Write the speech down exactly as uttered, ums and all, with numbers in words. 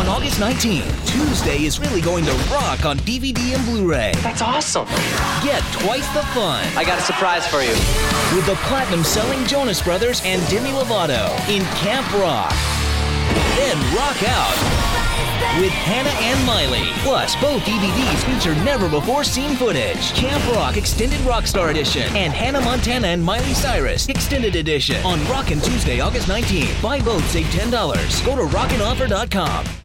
on August nineteenth, Tuesday is really going to rock on D V D and Blu-ray. That's awesome. Get twice the fun I got a surprise for you. with the platinum-selling Jonas Brothers and Demi Lovato in Camp Rock. Then rock out with Hannah and Miley. Plus, both D V Ds feature never-before-seen footage. Camp Rock Extended Rockstar Edition and Hannah Montana and Miley Cyrus Extended Edition on Rockin' Tuesday, August nineteenth. Buy both, save ten dollars. Go to rockin offer dot com.